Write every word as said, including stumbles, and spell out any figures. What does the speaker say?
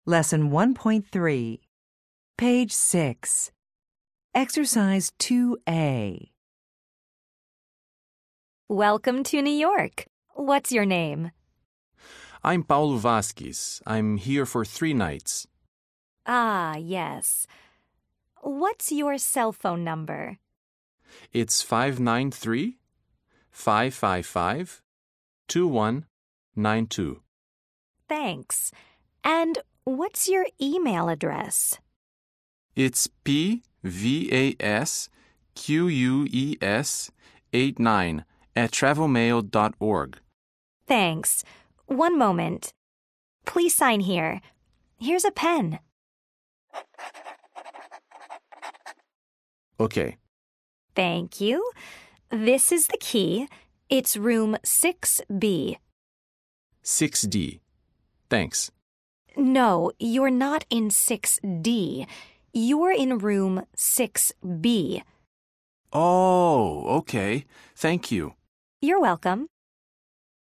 Lesson one point three, Page six, Exercise two A. Welcome to New York. What's your name? I'm Paulo Vasquez. I'm here for three nights. Ah, yes. What's your cell phone number? It's five nine three, five five five, two one nine two. Thanks. And what's your email address? It's P V A S Q U E S eight nine at travelmail dot org. Thanks. One moment. Please sign here. Here's a pen. Okay. Thank you. This is the key. It's room six B. six D. Thanks. No, you're not in six D. You're in room six B. Oh, okay. Thank you. You're welcome.